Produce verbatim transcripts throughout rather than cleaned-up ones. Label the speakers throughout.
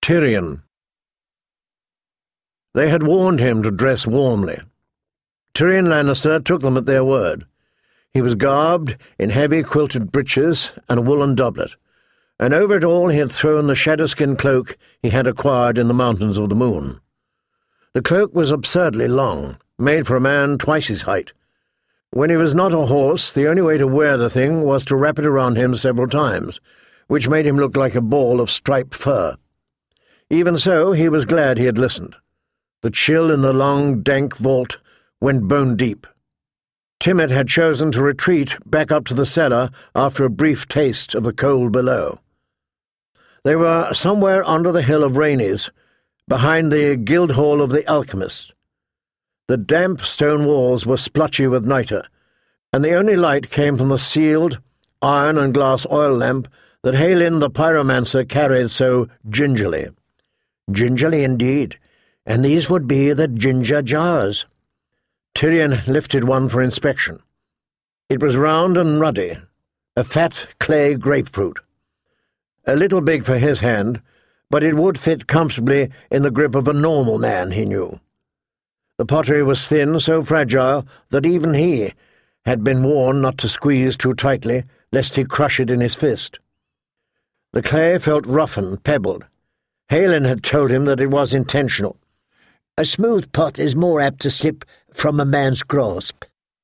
Speaker 1: Tyrion. They had warned him to dress warmly. Tyrion Lannister took them at their word. He was garbed in heavy quilted breeches and a woolen doublet, and over it all he had thrown the shadow-skin cloak he had acquired in the Mountains of the Moon. The cloak was absurdly long, made for a man twice his height. When he was not a horse, the only way to wear the thing was to wrap it around him several times, which made him look like a ball of striped fur. Even so, he was glad he had listened. The chill in the long, dank vault went bone-deep. Timett had chosen to retreat back up to the cellar after a brief taste of the cold below. They were somewhere under the hill of Rhaenys, behind the Guildhall of the Alchemists. The damp stone walls were splotchy with nitre, and the only light came from the sealed, iron and glass oil lamp that Halin the pyromancer carried so gingerly. Gingerly indeed, and these would be the ginger jars. Tyrion lifted one for inspection. It was round and ruddy, a fat clay grapefruit. A little big for his hand, but it would fit comfortably in the grip of a normal man, he knew. The pottery was thin, so fragile that even he had been warned not to squeeze too tightly, lest he crush it in his fist. The clay felt rough and pebbled. Halin had told him that it was intentional. A smooth pot is more apt to slip from a man's grasp.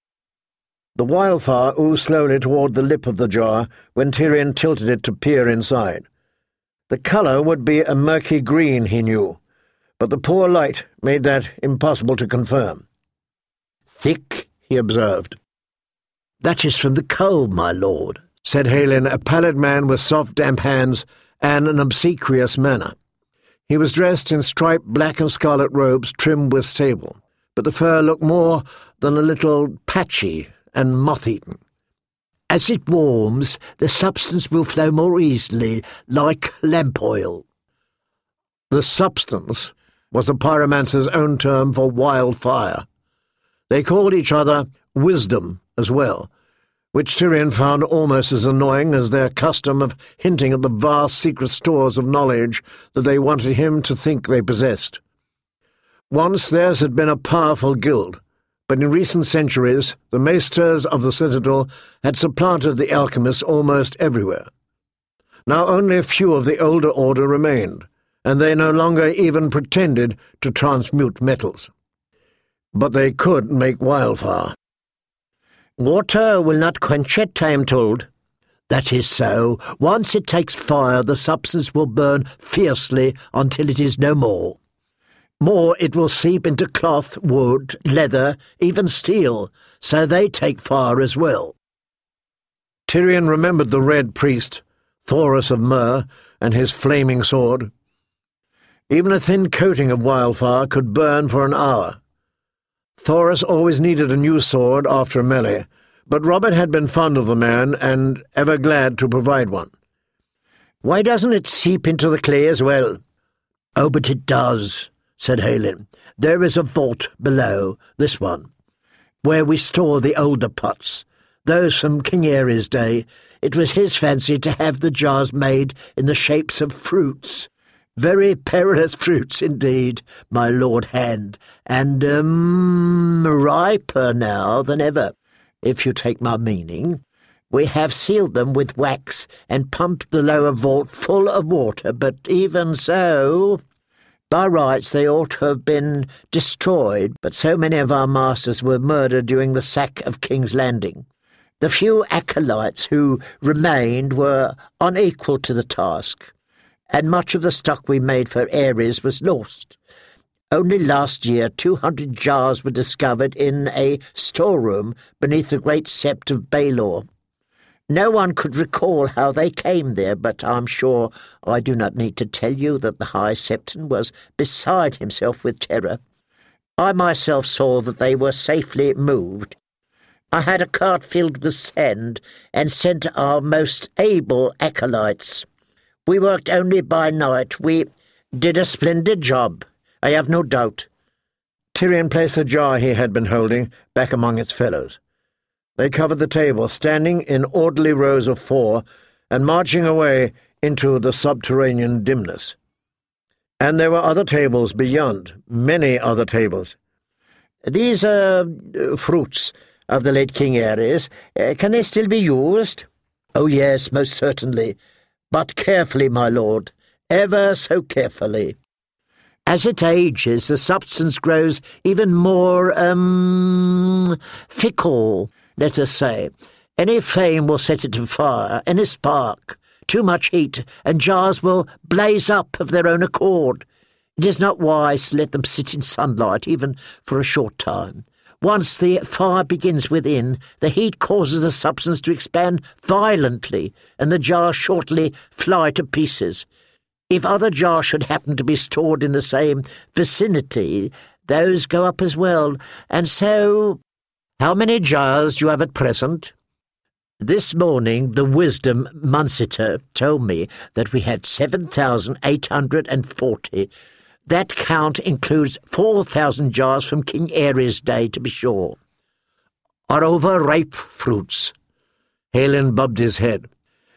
Speaker 1: The wildfire oozed slowly toward the lip of the jar when Tyrion tilted it to peer inside. The colour would be a murky green, he knew, but the poor light made that impossible to confirm. "Thick," he observed. "That is from the coal, my lord," said Halin, a pallid man with soft, damp hands and an obsequious manner. He was dressed in striped black and scarlet robes trimmed with sable, but the fur looked more than a little patchy and moth-eaten. "As it warms, the substance will flow more easily, like lamp oil." The substance was the pyromancer's own term for wildfire. They called each other wisdom as well, which Tyrion found almost as annoying as their custom of hinting at the vast secret stores of knowledge that they wanted him to think they possessed. Once theirs had been a powerful guild, but in recent centuries the maesters of the Citadel had supplanted the alchemists almost everywhere. Now only a few of the older order remained, and they no longer even pretended to transmute metals. But they could make wildfire. "Water will not quench it, I am told." "That is so. Once it takes fire, the substance will burn fiercely until it is no more. More, it will seep into cloth, wood, leather, even steel, so they take fire as well." Tyrion remembered the Red Priest, Thoros of Myr, and his flaming sword. Even a thin coating of wildfire could burn for an hour. Thoros always needed a new sword after a melee, but Robert had been fond of the man and ever glad to provide one. "Why doesn't it seep into the clay as well?" "Oh, but it does," said Halin. "There is a vault below, this one, where we store the older pots, those from King Aerys' day. It was his fancy to have the jars made in the shapes of fruits. Very perilous fruits indeed, my Lord Hand, and, um, riper now than ever, if you take my meaning. We have sealed them with wax and pumped the lower vault full of water, but even so, by rights they ought to have been destroyed, but so many of our masters were murdered during the sack of King's Landing. The few acolytes who remained were unequal to the task, and much of the stock we made for Aerys was lost. Only last year two hundred jars were discovered in a storeroom beneath the great sept of Baelor. No one could recall how they came there, but I'm sure I do not need to tell you that the High Septon was beside himself with terror. I myself saw that they were safely moved. I had a cart filled with sand and sent our most able acolytes. We worked only by night. We did a splendid job, I have no doubt." Tyrion placed the jar he had been holding back among its fellows. They covered the table, standing in orderly rows of four, and marching away into the subterranean dimness. And there were other tables beyond, many other tables. These uh, fruits of the late King Ares, uh, can they still be used? Oh, yes, most certainly, but carefully, my lord, ever so carefully. As it ages, the substance grows even more, um, fickle, let us say. Any flame will set it afire, any spark. Too much heat, and jars will blaze up of their own accord. It is not wise to let them sit in sunlight, even for a short time. Once the fire begins within, the heat causes the substance to expand violently, and the jars shortly fly to pieces. If other jars should happen to be stored in the same vicinity, those go up as well. And so, how many jars do you have at present? This morning the wisdom Munsiter told me that we had seven thousand eight hundred and forty. That count includes four thousand jars from King Ares' day, to be sure. Are over-ripe fruits. Halen bobbed his head.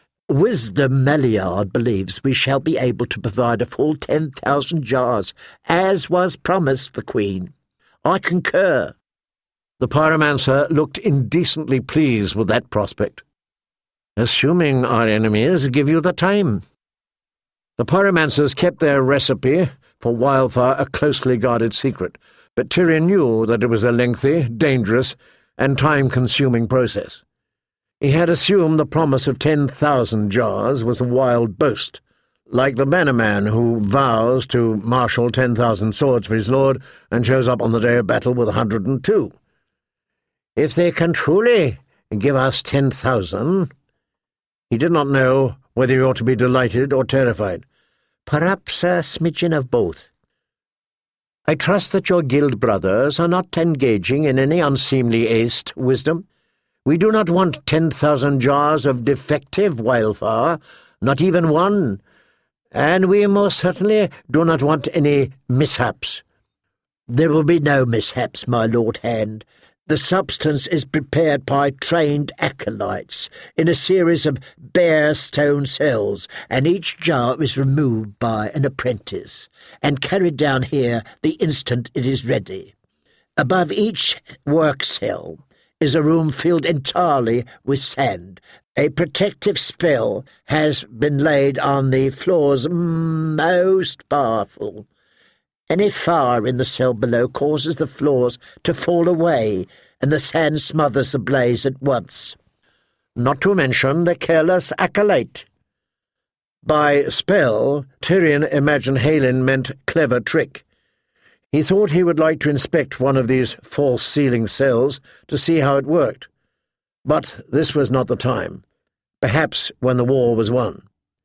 Speaker 1: Wisdom Meliard believes we shall be able to provide a full ten thousand jars, as was promised the Queen. I concur. The pyromancer looked indecently pleased with that prospect. Assuming our enemies give you the time. The pyromancers kept their recipe for wildfire a closely guarded secret, but Tyrion knew that it was a lengthy, dangerous, and time-consuming process. He had assumed the promise of ten thousand jars was a wild boast, like the bannerman who vows to marshal ten thousand swords for his lord and shows up on the day of battle with a hundred and two. If they can truly give us ten thousand, he did not know whether he ought to be delighted or terrified. Perhaps a smidgen of both. I trust that your guild brothers are not engaging in any unseemly haste, Wisdom. We do not want ten thousand jars of defective wildfire, not even one, and we most certainly do not want any mishaps. There will be no mishaps, my Lord Hand. The substance is prepared by trained acolytes in a series of bare stone cells, and each jar is removed by an apprentice and carried down here the instant it is ready. Above each work cell is a room filled entirely with sand. A protective spell has been laid on the floors, most powerful. Any fire in the cell below causes the floors to fall away, and the sand smothers the blaze at once. Not to mention the careless acolyte. By spell, Tyrion imagined Halen meant clever trick. He thought he would like to inspect one of these false-ceiling cells to see how it worked. But this was not the time. Perhaps when the war was won.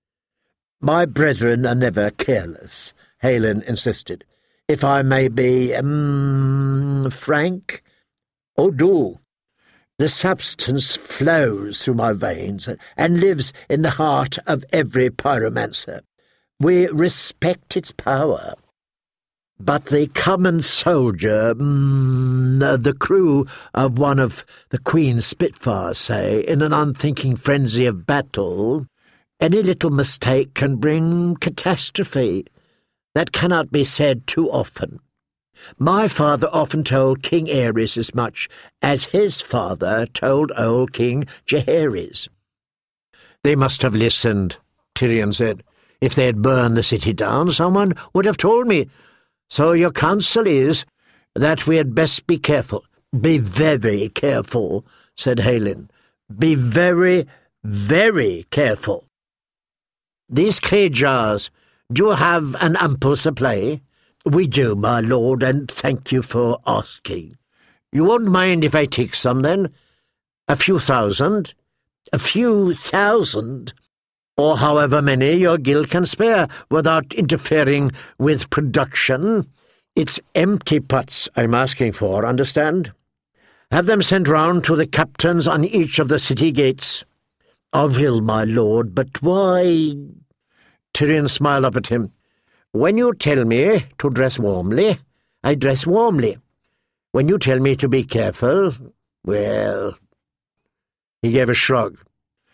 Speaker 1: My brethren are never careless, Halen insisted. If I may be, um, frank? Oh, do. The substance flows through my veins and lives in the heart of every pyromancer. We respect its power. But the common soldier, mm, the crew of one of the Queen's Spitfires, say, in an unthinking frenzy of battle, any little mistake can bring catastrophe. That cannot be said too often. My father often told King Ares as much as his father told old King Jaehaerys. They must have listened, Tyrion said. If they had burned the city down, someone would have told me. So your counsel is that we had best be careful. Be very careful, said Halen. Be very, very careful. These clay jars, do you have an ample supply? We do, my lord, and thank you for asking. You won't mind if I take some, then? A few thousand? A few thousand? Or however many your guild can spare, without interfering with production. It's empty pots I'm asking for, understand? Have them sent round to the captains on each of the city gates. I will, my lord, but why— Tyrion smiled up at him. When you tell me to dress warmly, I dress warmly. When you tell me to be careful, well— He gave a shrug.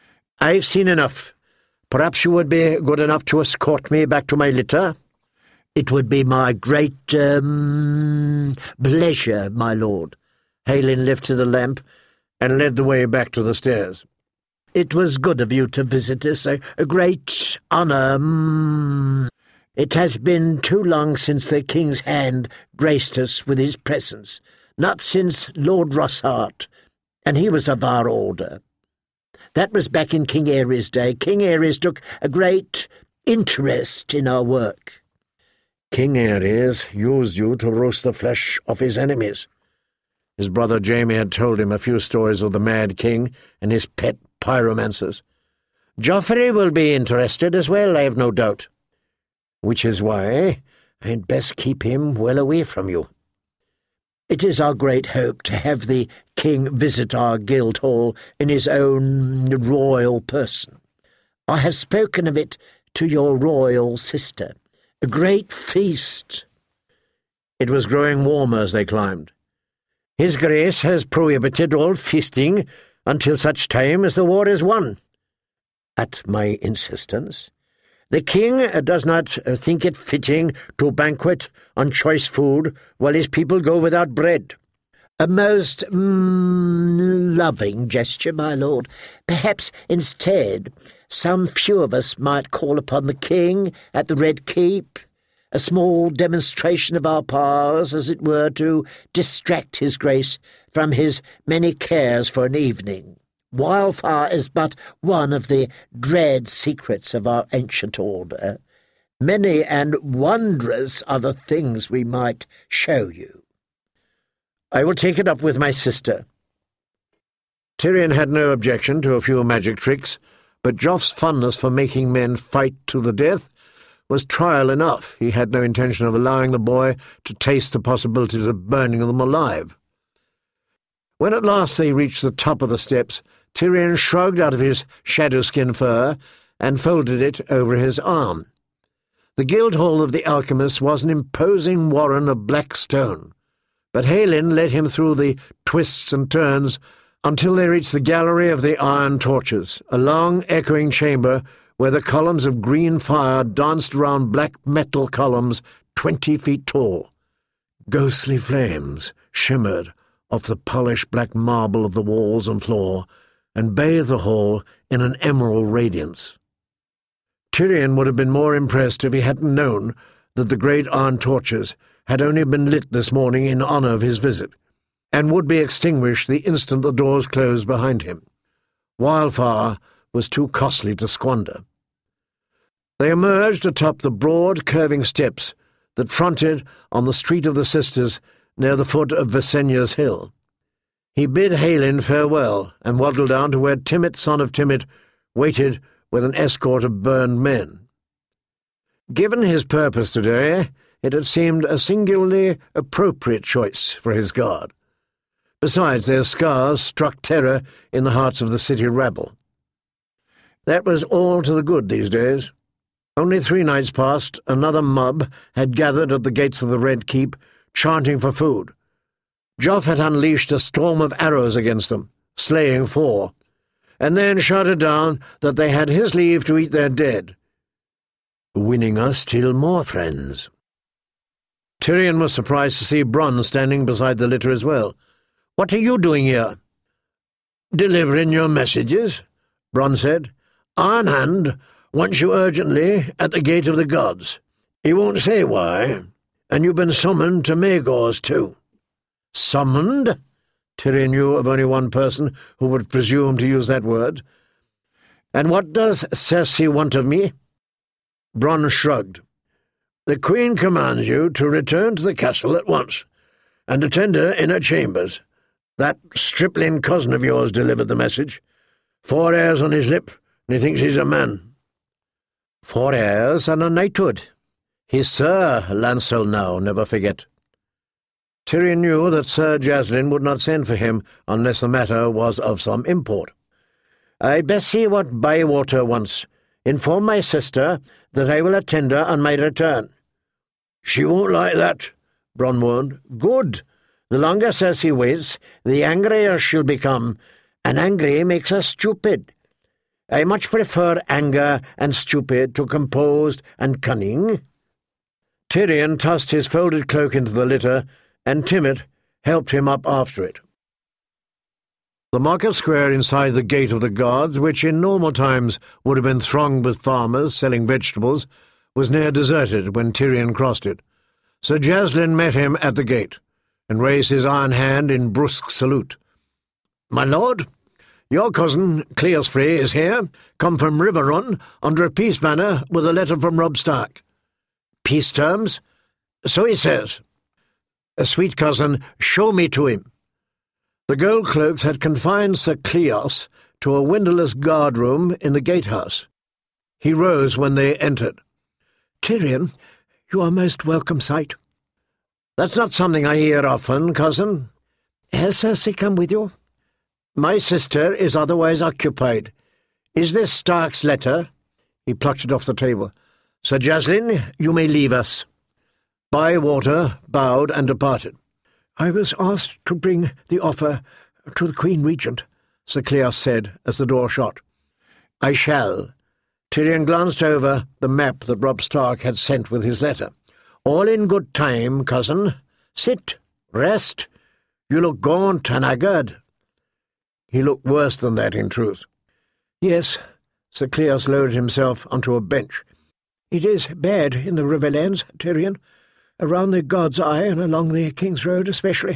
Speaker 1: I've seen enough. Perhaps you would be good enough to escort me back to my litter? "It would be my great, um, pleasure, my lord." Heylin lifted a lamp and led the way back to the stairs. "It was good of you to visit us, a, a great honour. Um, it has been too long since the king's hand graced us with his presence, not since Lord Rosshart, and he was of our order. That was back in King Ares' day. King Ares took a great interest in our work." "King Ares used you to roast the flesh of his enemies." His brother Jaime had told him a few stories of the Mad King and his pet pyromancers. "Joffrey will be interested as well, I have no doubt. Which is why I'd best keep him well away from you. It is our great hope to have the king visit our Guildhall in his own royal person. I have spoken of it to your royal sister. A great feast." It was growing warmer as they climbed. "His Grace has prohibited all feasting until such time as the war is won." "At my insistence. The king does not think it fitting to banquet on choice food while his people go without bread." "A most mm, loving gesture, my lord. Perhaps instead some few of us might call upon the king at the Red Keep, a small demonstration of our powers, as it were, to distract his grace from his many cares for an evening. Wildfire is but one of the dread secrets of our ancient order. Many and wondrous are the things we might show you." "I will take it up with my sister." Tyrion had no objection to a few magic tricks, but Joff's fondness for making men fight to the death was trial enough. He had no intention of allowing the boy to taste the possibilities of burning them alive. When at last they reached the top of the steps, Tyrion shrugged out of his shadow-skin fur and folded it over his arm. The Guildhall of the Alchemists was an imposing warren of black stone, but Heylin led him through the twists and turns until they reached the Gallery of the Iron Torches, a long, echoing chamber where the columns of green fire danced round black metal columns twenty feet tall. Ghostly flames shimmered off the polished black marble of the walls and floor, and bathed the hall in an emerald radiance. Tyrion would have been more impressed if he hadn't known that the great iron torches had only been lit this morning in honour of his visit, and would be extinguished the instant the doors closed behind him. Wildfire was too costly to squander. They emerged atop the broad, curving steps that fronted on the Street of the Sisters near the foot of Visenya's hill. He bid Heylin farewell and waddled down to where Timett, son of Timett, waited with an escort of burned men. Given his purpose today, it had seemed a singularly appropriate choice for his guard. Besides, their scars struck terror in the hearts of the city rabble. That was all to the good these days. Only three nights past, another mob had gathered at the gates of the Red Keep, chanting for food. Joff had unleashed a storm of arrows against them, slaying four, and then shouted down that they had his leave to eat their dead, winning us still more friends. Tyrion was surprised to see Bronn standing beside the litter as well. "What are you doing here?" "Delivering your messages," Bronn said. "Ironhand wants you urgently at the Gate of the Gods. He won't say why, and you've been summoned to Maegor's too." "Summoned?" Tyrion knew of only one person who would presume to use that word. "And what does Cersei want of me?" Bronn shrugged. "The Queen commands you to return to the castle at once, and attend her in her chambers. That stripling cousin of yours delivered the message. Four hairs on his lip, and he thinks he's a man." "Four hairs and a knighthood. He's Sir Lancel now, never forget." Tyrion knew that Sir Jaslyn would not send for him unless the matter was of some import. "I'd best see what Bywater wants. Inform my sister that I will attend her on my return." "She won't like that," Bronn warned. "Good. The longer Cersei waits, the angrier she'll become, and angry makes her stupid. I much prefer anger and stupid to composed and cunning." Tyrion tossed his folded cloak into the litter, and Timett helped him up after it. The market square inside the Gate of the Gods, which in normal times would have been thronged with farmers selling vegetables, was near deserted when Tyrion crossed it. Sir Jaslyn met him at the gate, and raised his iron hand in brusque salute. "My lord, your cousin Cleosfrey is here, come from Riverrun, under a peace banner with a letter from Robb Stark." "Peace terms?" "So he says." "A sweet cousin, show me to him." The gold-cloaks had confined Sir Cleos to a windowless guard-room in the gatehouse. He rose when they entered. "Tyrion, you are most welcome sight." "That's not something I hear often, cousin." "Has Cersei come with you?" "My sister is otherwise occupied. Is this Stark's letter?" He plucked it off the table. "Sir Jaslyn, you may leave us." Bywater bowed and departed. "I was asked to bring the offer to the Queen Regent," Sir Cleos said as the door shut. "I shall." Tyrion glanced over the map that Robb Stark had sent with his letter. "All in good time, cousin. Sit, rest. You look gaunt and haggard." He looked worse than that, in truth. "Yes." Sir Cleos lowered himself onto a bench. "It is bad in the Riverlands, Tyrion. Around the God's Eye and along the King's Road especially.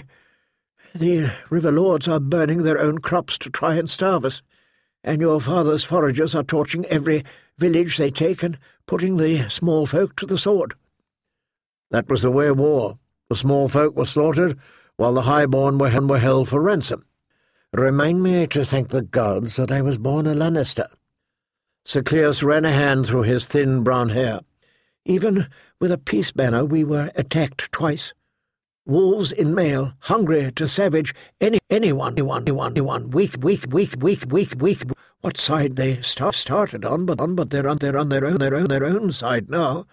Speaker 1: The river lords are burning their own crops to try and starve us, and your father's foragers are torching every village they take and putting the small folk to the sword." That was the way of war. The small folk were slaughtered, while the highborn were, were held for ransom. "Remind me to thank the gods that I was born a Lannister." Sir Cleos ran a hand through his thin brown hair. "Even with a peace banner we were attacked twice. Wolves in mail, hungry to savage any anyone, anyone, anyone, anyone, weak, weak, weak, weak, weak, weak. What side they start, started on, but on, but they're on, they're on their own, their own, their own side now."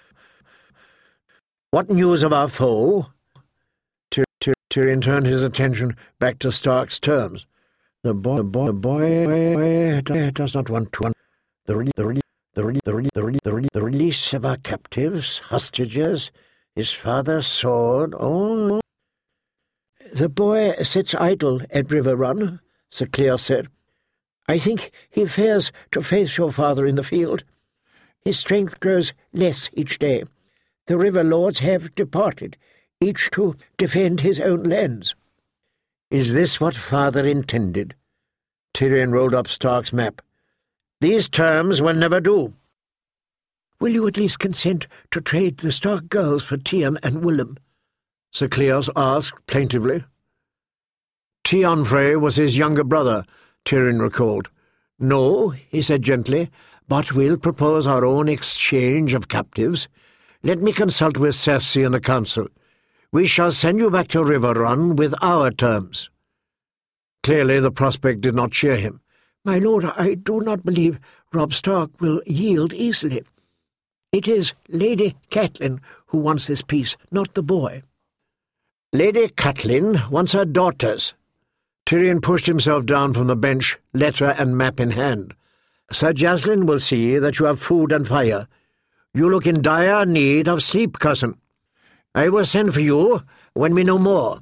Speaker 1: "What news of our foe?" Tyr Tyr Tyrion turned his attention back to Stark's terms. "The boy, the boy, the boy does not want to. The re, the re, the re, the re, the re, the re, the release of our captives, hostages, his father's sword. Oh, the boy sits idle at Riverrun," Sir Cleos said. "I think he fears to face your father in the field. His strength grows less each day. The river lords have departed, each to defend his own lands." "Is this what father intended?" Tyrion rolled up Stark's map. "These terms will never do." "Will you at least consent to trade the Stark girls for Tiam and Willem?" Sir Cleos asked plaintively. Tion Frey was his younger brother, Tyrion recalled. "No," he said gently, "but we'll propose our own exchange of captives. Let me consult with Cersei and the council. We shall send you back to Riverrun with our terms." Clearly the prospect did not cheer him. "My lord, I do not believe Robb Stark will yield easily. It is Lady Catelyn who wants this peace, not the boy." "Lady Catelyn wants her daughters." Tyrion pushed himself down from the bench, letter and map in hand. "Sir Jaslyn will see that you have food and fire. You look in dire need of sleep, cousin. I will send for you when we know more."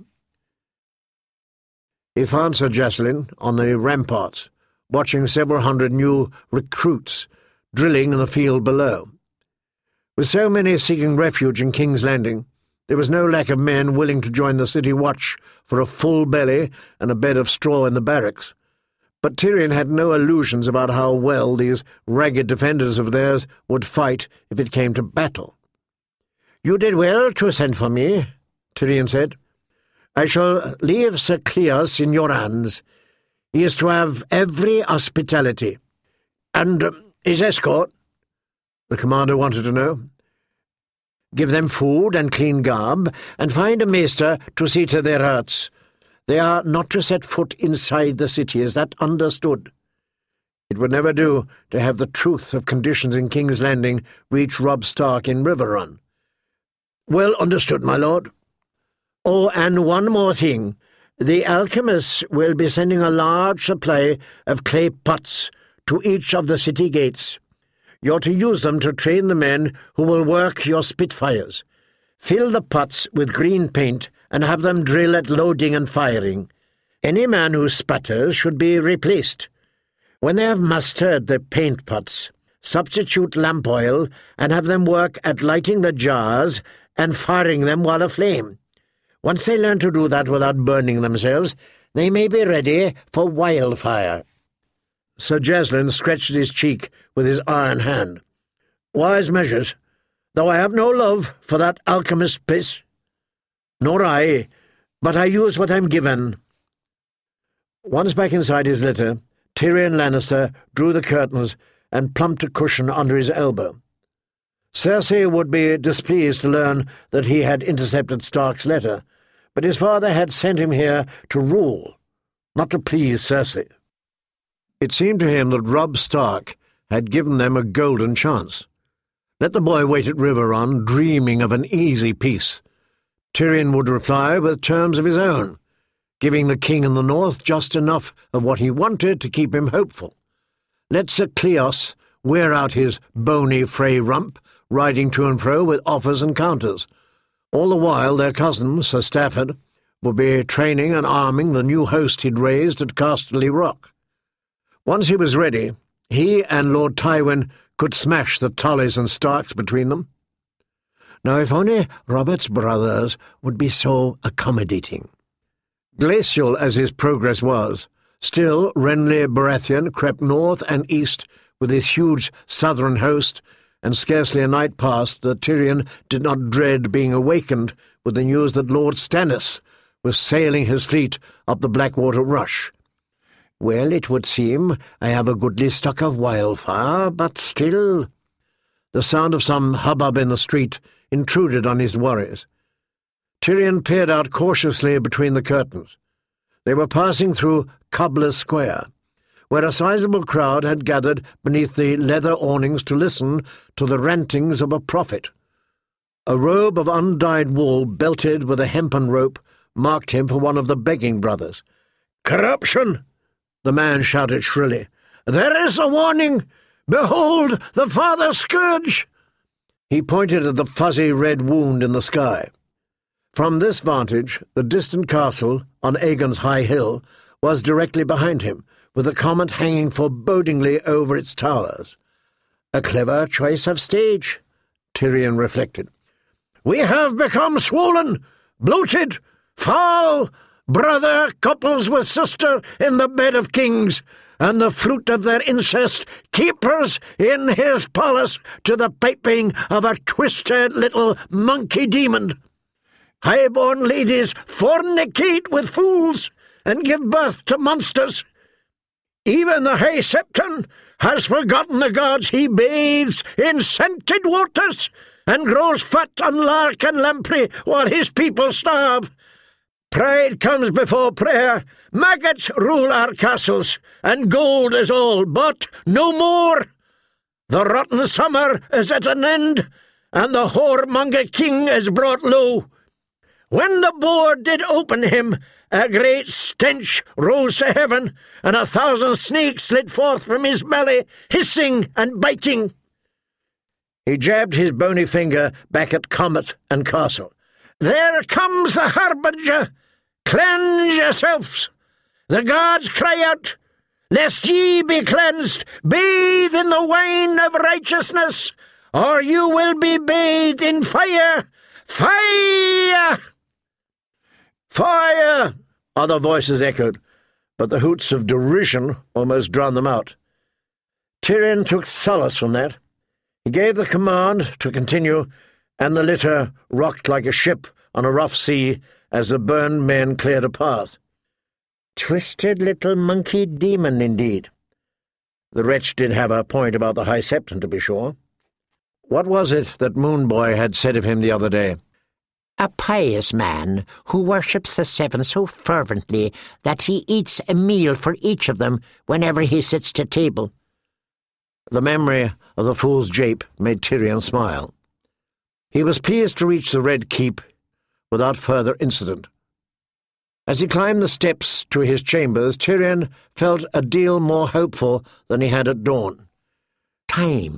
Speaker 1: He found Sir Jaslyn on the ramparts, watching several hundred new recruits drilling in the field below. With so many seeking refuge in King's Landing, there was no lack of men willing to join the city watch for a full belly and a bed of straw in the barracks. But Tyrion had no illusions about how well these ragged defenders of theirs would fight if it came to battle. "You did well to send for me," Tyrion said. "I shall leave Sir Cleos in your hands. He is to have every hospitality. And um, his escort?" the commander wanted to know. "Give them food and clean garb, and find a maester to see to their hurts. They are not to set foot inside the city, is that understood?" It would never do to have the truth of conditions in King's Landing reach Robb Stark in Riverrun. "Well understood, my lord." "Oh, and one more thing. The alchemists will be sending a large supply of clay pots to each of the city gates. You're to use them to train the men who will work your Spitfires. Fill the pots with green paint and have them drill at loading and firing. Any man who sputters should be replaced. When they have mastered the paint pots, substitute lamp oil and have them work at lighting the jars and firing them while aflame. Once they learn to do that without burning themselves, they may be ready for wildfire. Sir Jaslin scratched his cheek with his iron hand. Wise measures, though I have no love for that alchemist piss. Nor I, but I use what I'm given. Once back inside his litter, Tyrion Lannister drew the curtains and plumped a cushion under his elbow. Cersei would be displeased to learn that he had intercepted Stark's letter, but his father had sent him here to rule, not to please Cersei. It seemed to him that Robb Stark had given them a golden chance. Let the boy wait at Riverrun, dreaming of an easy peace. Tyrion would reply with terms of his own, giving the king in the north just enough of what he wanted to keep him hopeful. Let Sir Cleos wear out his bony Frey rump, riding to and fro with offers and counters. All the while their cousin, Sir Stafford, would be training and arming the new host he'd raised at Casterly Rock. Once he was ready, he and Lord Tywin could smash the Tullys and Starks between them. Now if only Robert's brothers would be so accommodating. Glacial as his progress was, still Renly Baratheon crept north and east with his huge southern host, and scarcely a night passed that Tyrion did not dread being awakened with the news that Lord Stannis was sailing his fleet up the Blackwater Rush. Well, it would seem I have a goodly stock of wildfire, but still— The sound of some hubbub in the street intruded on his worries. Tyrion peered out cautiously between the curtains. They were passing through Cobbler's Square, where a sizable crowd had gathered beneath the leather awnings to listen to the rantings of a prophet. A robe of undyed wool belted with a hempen rope marked him for one of the begging brothers. "Corruption!" the man shouted shrilly. "There is a warning! Behold the Father Scourge!" He pointed at the fuzzy red wound in the sky. From this vantage, the distant castle on Aegon's high hill was directly behind him, with the comet hanging forebodingly over its towers. A clever choice of stage, Tyrion reflected. "We have become swollen, bloated, foul, brother couples with sister in the bed of kings, and the fruit of their incest keepers in his palace to the piping of a twisted little monkey demon. High-born ladies fornicate with fools and give birth to monsters. Even the High Septon has forgotten the gods he bathes in scented waters and grows fat on lark and lamprey while his people starve. Pride comes before prayer, maggots rule our castles, and gold is all, but no more. The rotten summer is at an end, and the whoremonger king is brought low. When the boar did open him, a great stench rose to heaven, and a thousand snakes slid forth from his belly, hissing and biting." He jabbed his bony finger back at Comet and Castle. "There comes the harbinger! Cleanse yourselves! The gods cry out, lest ye be cleansed, bathe in the wine of righteousness, or you will be bathed in fire! Fire! Fire!" Other voices echoed, but the hoots of derision almost drowned them out. Tyrion took solace from that. He gave the command to continue, and the litter rocked like a ship on a rough sea as the burned men cleared a path. Twisted little monkey demon, indeed. The wretch did have a point about the High Septon, to be sure. What was it that Moonboy had said of him the other day? "A pious man who worships the Seven so fervently that he eats a meal for each of them whenever he sits to table." The memory of the fool's jape made Tyrion smile. He was pleased to reach the Red Keep without further incident. As he climbed the steps to his chambers, Tyrion felt a deal more hopeful than he had at dawn. Time,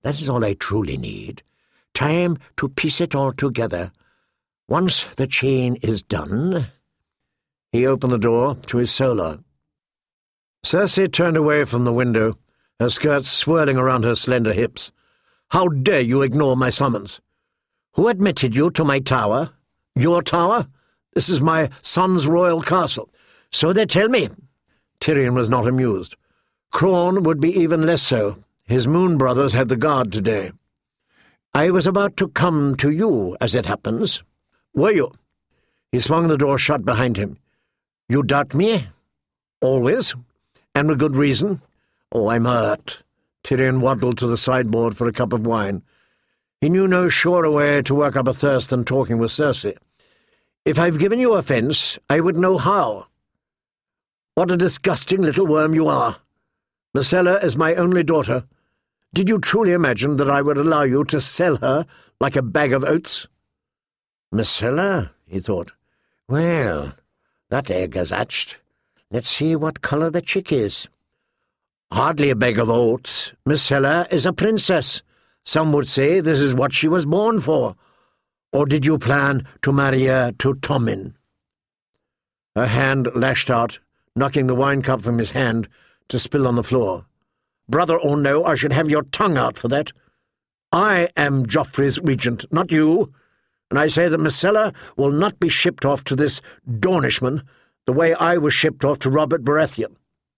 Speaker 1: That is all I truly need. Time to piece it all together. Once the chain is done—" He opened the door to his solar. Cersei turned away from the window, her skirts swirling around her slender hips. "How dare you ignore my summons? Who admitted you to my tower? Your tower? This is my son's royal castle. So they tell me." Tyrion was not amused. Crawn would be even less so. His moon brothers had the guard today. "I was about to come to you, as it happens." "Were you?" He swung the door shut behind him. "You doubt me? Always? And with good reason? Oh, I'm hurt." Tyrion waddled to the sideboard for a cup of wine. He knew no surer way to work up a thirst than talking with Cersei. "If I've given you offence, I would know how." "What a disgusting little worm you are! Myrcella is my only daughter. Did you truly imagine that I would allow you to sell her like a bag of oats?" "Myrcella," he thought. "Well, that egg has hatched. Let's see what colour the chick is." "Hardly a bag of oats. Myrcella is a princess. Some would say this is what she was born for. Or did you plan to marry her to Tommen?" Her hand lashed out, knocking the wine cup from his hand to spill on the floor. "Brother or no, I should have your tongue out for that. I am Joffrey's regent, not you, and I say that Myrcella will not be shipped off to this Dornishman the way I was shipped off to Robert Baratheon."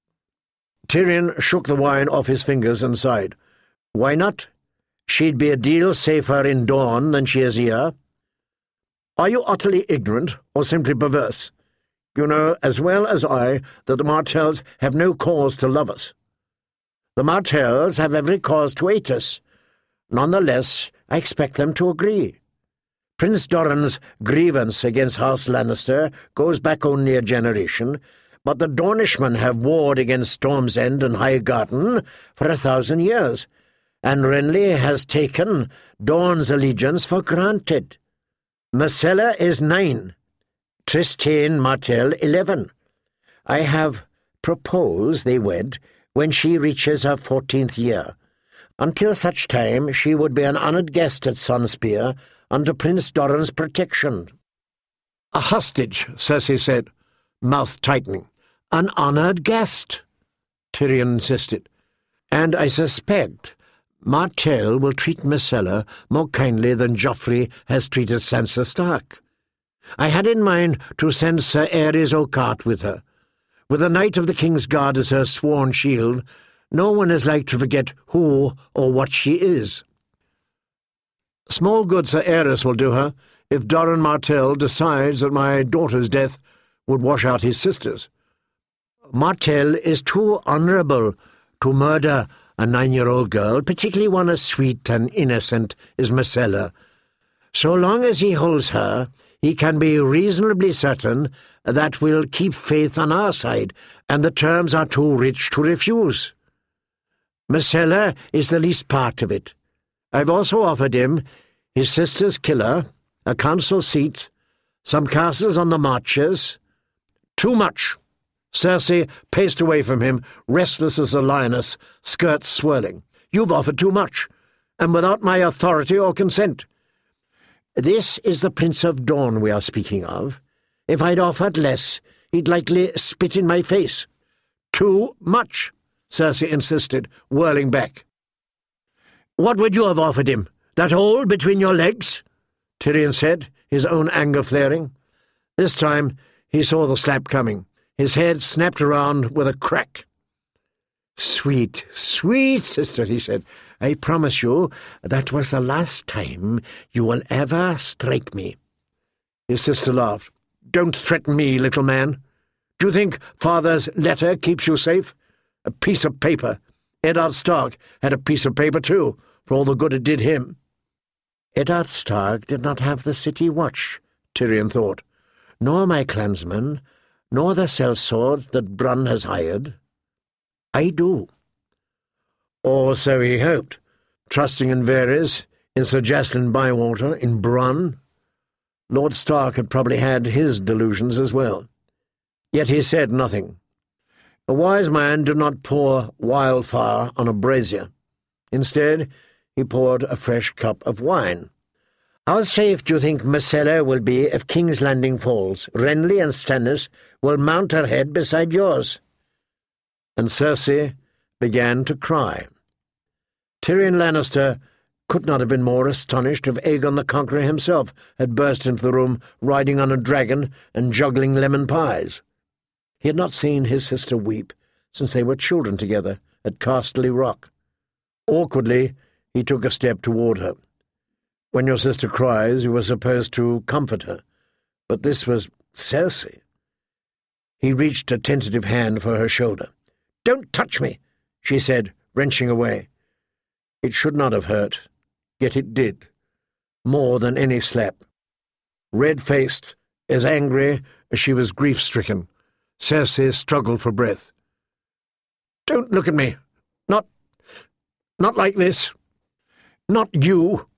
Speaker 1: Tyrion shook the wine off his fingers and sighed. "Why not? She'd be a deal safer in Dorne than she is here." "Are you utterly ignorant, or simply perverse? You know as well as I that the Martells have no cause to love us. The Martells have every cause to hate us. None the less, I expect them to agree. Prince Doran's grievance against House Lannister goes back only a generation, but the Dornishmen have warred against Storm's End and Highgarden for a thousand years, and Renly has taken Dorne's allegiance for granted. Myrcella is nine, Trystane Martell eleven. I have proposed they wed when she reaches her fourteenth year. Until such time she would be an honoured guest at Sunspear under Prince Doran's protection." "A hostage," Cersei said, mouth tightening. "An honoured guest," Tyrion insisted. "And I suspect Martell will treat Myrcella more kindly than Joffrey has treated Sansa Stark. I had in mind to send Sir Aerys Oakheart with her. With the Knight of the King's Guard as her sworn shield, no one is like to forget who or what she is." "Small good Sir Aerys will do her if Doran Martell decides that my daughter's death would wash out his sister's." "Martell is too honourable to murder a nine-year-old girl, particularly one as sweet and innocent as Myrcella. So long as he holds her, he can be reasonably certain that we'll keep faith on our side, and the terms are too rich to refuse. Myrcella is the least part of it. I've also offered him his sister's killer, a council seat, some castles on the marches." "Too much!" Cersei paced away from him, restless as a lioness, skirts swirling. "You've offered too much, and without my authority or consent." "This is the Prince of Dorne we are speaking of. If I'd offered less, he'd likely spit in my face." "Too much," Cersei insisted, whirling back. "What would you have offered him? That hole between your legs?" Tyrion said, his own anger flaring. This time he saw the slap coming. His head snapped around with a crack. "Sweet, sweet sister," he said, "I promise you that was the last time you will ever strike me." His sister laughed. "Don't threaten me, little man. Do you think Father's letter keeps you safe? A piece of paper. Eddard Stark had a piece of paper too, for all the good it did him." Eddard Stark did not have the city watch, Tyrion thought, nor my clansmen, nor the sellswords that Brunn has hired. I do. Or so he hoped, trusting in Varys, in Sir Jacelyn Bywater, in Brunn. Lord Stark had probably had his delusions as well. Yet he said nothing. A wise man did not pour wildfire on a brazier. Instead, He poured a fresh cup of wine. "How safe do you think Myrcella will be if King's Landing falls? Renly and Stannis will mount her head beside yours." And Cersei began to cry. Tyrion Lannister could not have been more astonished if Aegon the Conqueror himself had burst into the room riding on a dragon and juggling lemon pies. He had not seen his sister weep since they were children together at Casterly Rock. Awkwardly, he took a step toward her. When your sister cries, you are supposed to comfort her. But this was Cersei. He reached a tentative hand for her shoulder. "Don't touch me," she said, wrenching away. It should not have hurt, yet it did, more than any slap. Red-faced, as angry as she was grief-stricken, Cersei struggled for breath. "Don't look at me. Not... not like this. Not you."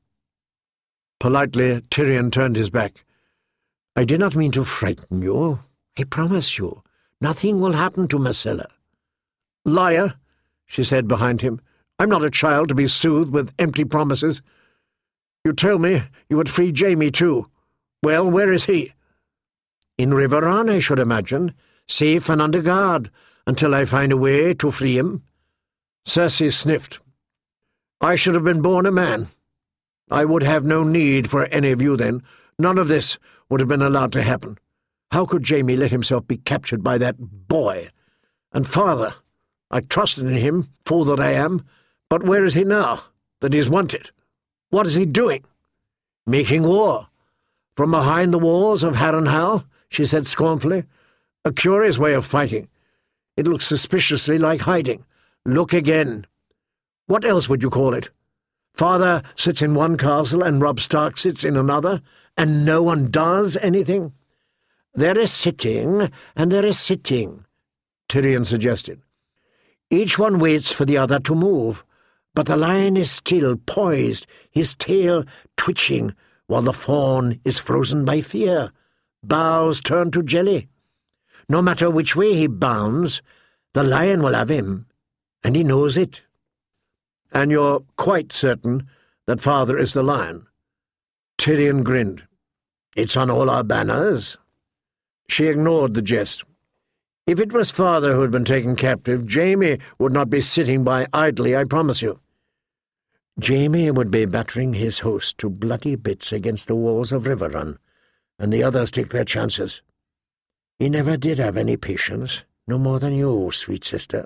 Speaker 1: Politely, Tyrion turned his back. "I did not mean to frighten you. I promise you, nothing will happen to Myrcella." "Liar," she said behind him. "I'm not a child to be soothed with empty promises. You told me you would free Jaime too. Well, where is he?" "In Riverrun, I should imagine, safe and under guard, until I find a way to free him." Cersei sniffed. "I should have been born a man. I would have no need for any of you then. None of this would have been allowed to happen. How could Jaime let himself be captured by that boy? And father, I trusted in him, fool that I am. But where is he now, that he is wanted? What is he doing?" "Making war. From behind the walls of Harrenhal," she said scornfully. "A curious way of fighting. It looks suspiciously like hiding. Look again. What else would you call it? Father sits in one castle and Robb Stark sits in another, and no one does anything?" "There is sitting, and there is sitting," Tyrion suggested. "Each one waits for the other to move, but the lion is still poised, his tail twitching, while the fawn is frozen by fear, bows turned to jelly. No matter which way he bounds, the lion will have him, and he knows it." "And you're quite certain that father is the lion?" Tyrion grinned. "It's on all our banners." She ignored the jest. "If it was father who had been taken captive, Jaime would not be sitting by idly, I promise you." "Jaime would be battering his host to bloody bits against the walls of Riverrun, and the others take their chances. He never did have any patience, no more than you, sweet sister.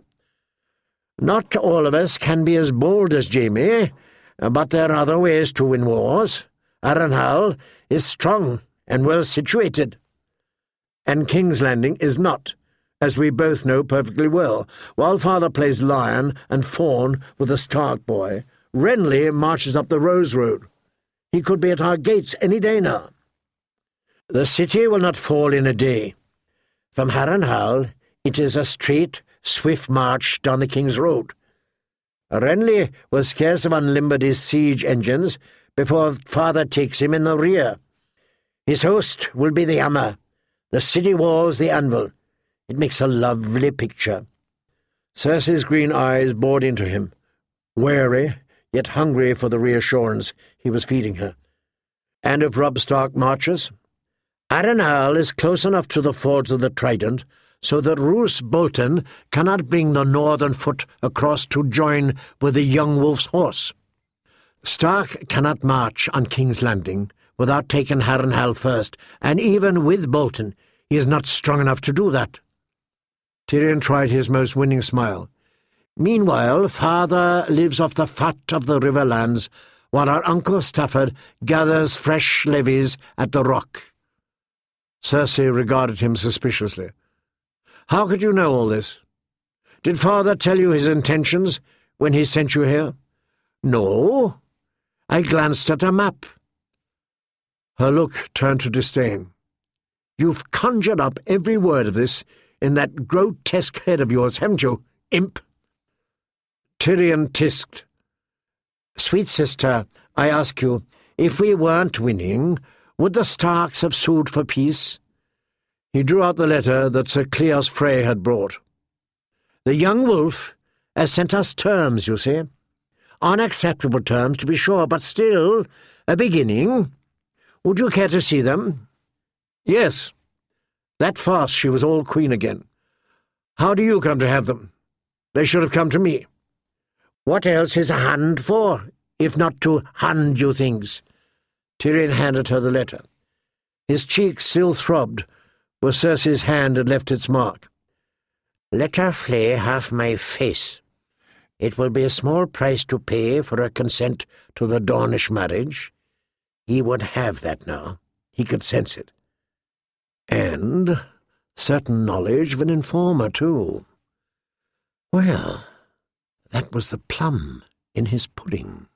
Speaker 1: Not all of us can be as bold as Jaime, but there are other ways to win wars. Harrenhal is strong and well situated, and King's Landing is not, as we both know perfectly well. While father plays lion and fawn with the Stark boy, Renly marches up the Rose Road. He could be at our gates any day now. The city will not fall in a day. From Harrenhal it is a straight, swift march down the King's Road. Renly will scarce have unlimbered his siege engines before father takes him in the rear. His host will be the hammer, the city walls the anvil. It makes a lovely picture." Cersei's green eyes bored into him, wary yet hungry for the reassurance he was feeding her. "And if Robb Stark marches?" "Harrenhal is close enough to the fords of the Trident so that Roose Bolton cannot bring the northern foot across to join with the young wolf's horse. Stark cannot march on King's Landing without taking Harrenhal first, and even with Bolton he is not strong enough to do that." Tyrion tried his most winning smile. "Meanwhile, father lives off the fat of the Riverlands, while our Uncle Stafford gathers fresh levies at the Rock." Cersei regarded him suspiciously. "How could you know all this? Did father tell you his intentions when he sent you here?" "No. I glanced at a map." Her look turned to disdain. "You've conjured up every word of this in that grotesque head of yours, haven't you, imp?" Tyrion tisked. "Sweet sister, I ask you, if we weren't winning, would the Starks have sued for peace?" He drew out the letter that Sir Cleos Frey had brought. "The young wolf has sent us terms, you see. On acceptable terms, to be sure, but still a beginning. Would you care to see them? Yes. That fast she was all queen again. How do you come to have them? They should have come to me. What else is a hand for, if not to hand you things? Tyrion handed her the letter. His cheeks still throbbed, where Cersei's hand had left its mark. Let her flay half my face. It will be a small price to pay for her consent to the Dornish marriage. He would have that now. He could sense it. And certain knowledge of an informer, too. Well, that was the plum in his pudding.